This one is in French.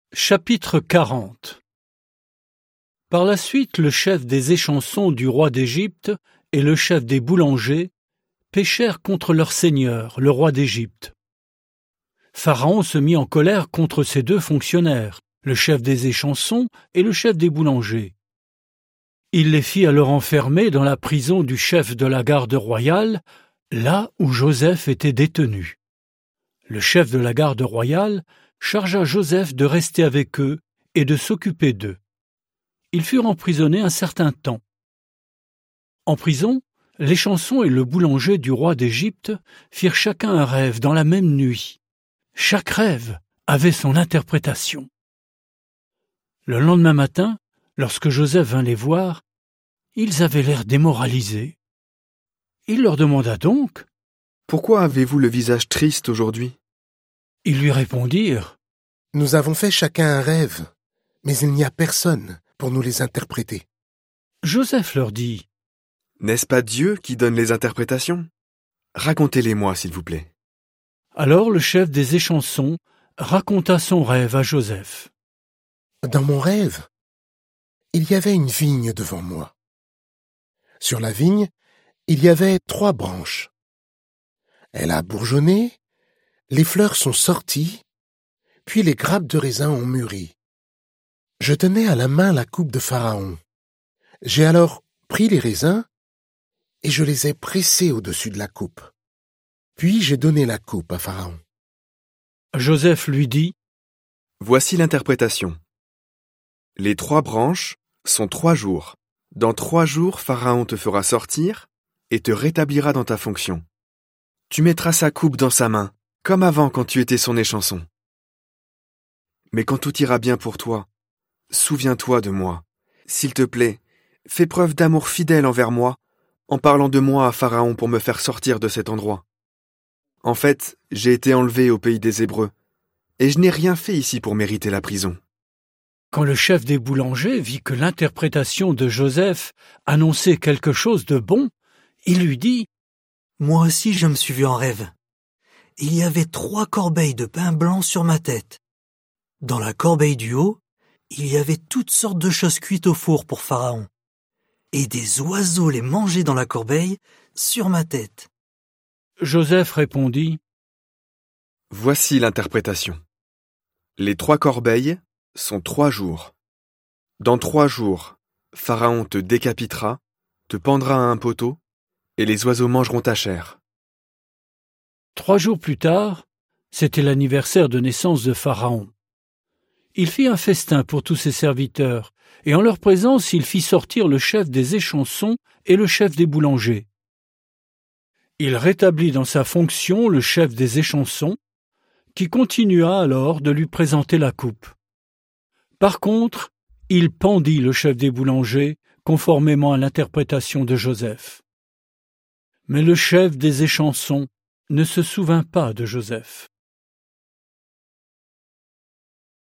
Chapitre 40. Par la suite, le chef des échansons du roi d'Égypte et le chef des boulangers péchèrent contre leur seigneur, le roi d'Égypte. Pharaon se mit en colère contre ces deux fonctionnaires, le chef des échansons et le chef des boulangers. Il les fit alors enfermer dans la prison du chef de la garde royale, là où Joseph était détenu. Le chef de la garde royale chargea Joseph de rester avec eux et de s'occuper d'eux. Ils furent emprisonnés un certain temps. En prison, l'échanson et le boulanger du roi d'Égypte firent chacun un rêve dans la même nuit. Chaque rêve avait son interprétation. Le lendemain matin, lorsque Joseph vint les voir, ils avaient l'air démoralisés. Il leur demanda donc: « Pourquoi avez-vous le visage triste aujourd'hui ?» Ils lui répondirent: « Nous avons fait chacun un rêve, mais il n'y a personne pour nous les interpréter. » Joseph leur dit: « N'est-ce pas Dieu qui donne les interprétations ? Racontez-les-moi, s'il vous plaît. » Alors le chef des échansons raconta son rêve à Joseph. « Dans mon rêve, il y avait une vigne devant moi. Sur la vigne, il y avait 3 branches. Elle a bourgeonné, les fleurs sont sorties, puis les grappes de raisin ont mûri. Je tenais à la main la coupe de Pharaon. J'ai alors pris les raisins et je les ai pressés au-dessus de la coupe. Puis j'ai donné la coupe à Pharaon. » Joseph lui dit: « Voici l'interprétation. Les 3 branches sont 3 jours. Dans 3 jours, Pharaon te fera sortir et te rétablira dans ta fonction. Tu mettras sa coupe dans sa main, comme avant quand tu étais son échanson. Mais quand tout ira bien pour toi, souviens-toi de moi. S'il te plaît, fais preuve d'amour fidèle envers moi, en parlant de moi à Pharaon pour me faire sortir de cet endroit. En fait, j'ai été enlevé au pays des Hébreux, et je n'ai rien fait ici pour mériter la prison. » Quand le chef des boulangers vit que l'interprétation de Joseph annonçait quelque chose de bon, il lui dit: « Moi aussi je me suis vu en rêve. Il y avait 3 corbeilles de pain blanc sur ma tête. Dans la corbeille du haut, il y avait toutes sortes de choses cuites au four pour Pharaon. Et des oiseaux les mangeaient dans la corbeille sur ma tête. » Joseph répondit: « Voici l'interprétation. Les 3 corbeilles sont 3 jours. Dans 3 jours, Pharaon te décapitera, te pendra à un poteau, et les oiseaux mangeront ta chair. » 3 jours plus tard, c'était l'anniversaire de naissance de Pharaon. Il fit un festin pour tous ses serviteurs, et en leur présence il fit sortir le chef des échansons et le chef des boulangers. Il rétablit dans sa fonction le chef des échansons, qui continua alors de lui présenter la coupe. Par contre, il pendit le chef des boulangers, conformément à l'interprétation de Joseph. Mais le chef des échansons ne se souvint pas de Joseph.